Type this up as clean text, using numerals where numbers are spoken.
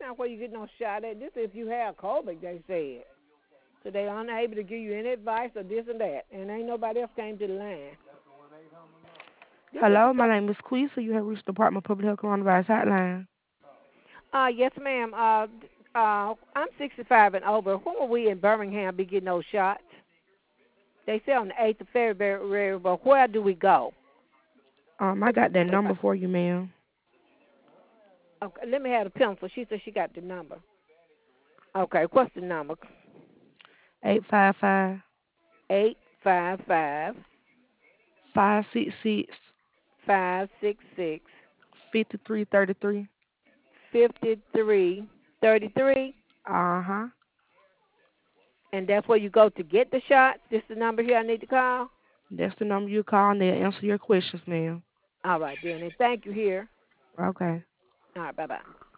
not where you get no shot at. This is if you have COVID, they said. So they unable to give you any advice or this and that. And ain't nobody else came to the line. This is Hello, my name is Quisa. You have reached the Department of Public Health Coronavirus Hotline. yes, ma'am. I'm 65 and over. When will we in Birmingham be getting those shots? They say on the 8th of February, but where do we go? I got that number for you, ma'am. Okay, let me have the pencil. She said she got the number. Okay, what's the number? 855 855 566 566 5333. 5333. Uh-huh. And that's where you go to get the shots. This the number here I need to call. That's the number you call and they'll answer your questions, ma'am. All right, then. And thank you here. Okay. All right, bye bye.